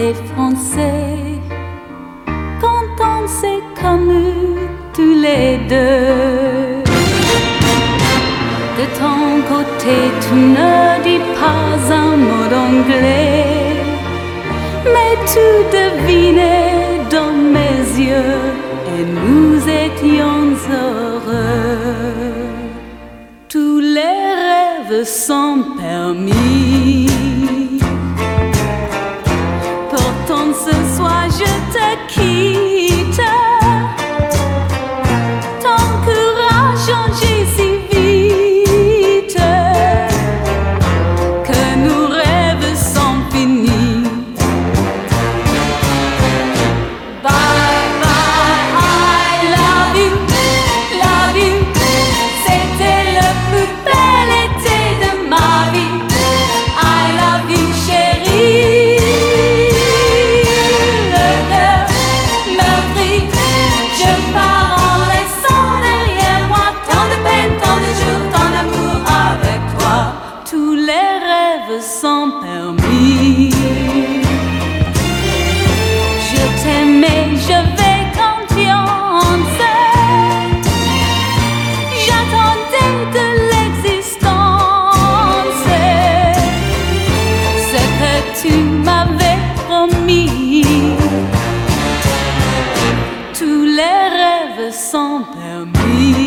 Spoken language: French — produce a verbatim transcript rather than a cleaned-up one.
les Français, quand on s'est connus tous les deux. De ton côté, tu ne dis pas un mot d'anglais, mais tu devinais dans mes yeux, et nous étions heureux. Tous les rêves sont permis. Pourtant ce soir je te quitte. Ton courage a changé si vite que nos rêves sont finis. Bye bye, I love you, love you. C'était le plus bel été de ma vie. I love you, chérie. Le cœur meurtri, je pars en laissant derrière moi tant de peine, tant de jours, tant d'amour avec toi. Tous les rêves sont permis. Je t'aimais, j'avais confiance. J'attendais de l'existence ce que tu m'avais promis. Tous les rêves sont permis.